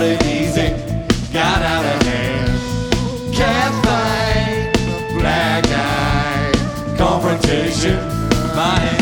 started easy, got out of hand. Cat fight, black eye, confrontation, my hand.